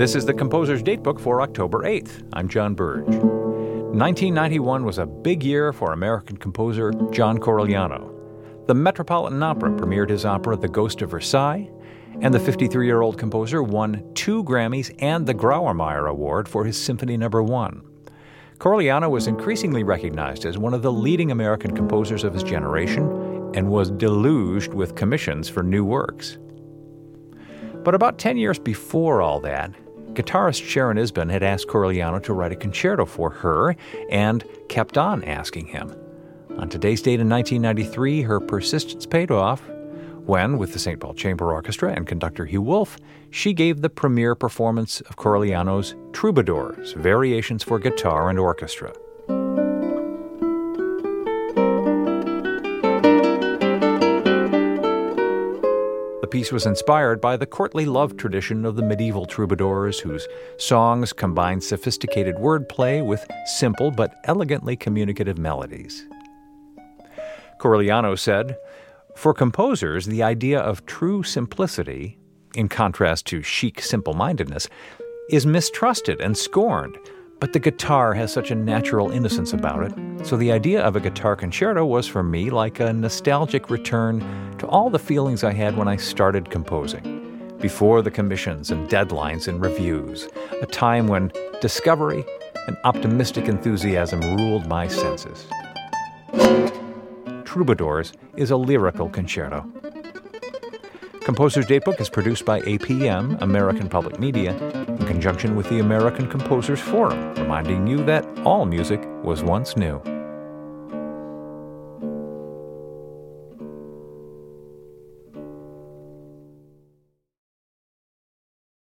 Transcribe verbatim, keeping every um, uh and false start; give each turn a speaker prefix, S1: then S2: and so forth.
S1: This is the Composer's Datebook for October eighth. I'm John Burge. nineteen ninety-one was a big year for American composer John Corigliano. The Metropolitan Opera premiered his opera The Ghost of Versailles, and the fifty-three-year-old composer won two Grammys and the Grauermeyer Award for his Symphony Number One. Corigliano was increasingly recognized as one of the leading American composers of his generation and was deluged with commissions for new works. But about ten years before all that, guitarist Sharon Isbin had asked Corigliano to write a concerto for her and kept on asking him. On today's date in nineteen ninety-three, her persistence paid off when, with the Saint Paul Chamber Orchestra and conductor Hugh Wolf, she gave the premiere performance of Corigliano's Troubadours, Variations for Guitar and Orchestra. The piece was inspired by the courtly love tradition of the medieval troubadours, whose songs combined sophisticated wordplay with simple but elegantly communicative melodies. Corigliano said, "For composers, the idea of true simplicity, in contrast to chic simple-mindedness, is mistrusted and scorned, but the guitar has such a natural innocence about it, so the idea of a guitar concerto was for me like a nostalgic return to all the feelings I had when I started composing, before the commissions and deadlines and reviews, a time when discovery and optimistic enthusiasm ruled my senses." Troubadours is a lyrical concerto. Composer's Datebook is produced by A P M, American Public Media, in conjunction with the American Composers Forum, reminding you that all music was once new.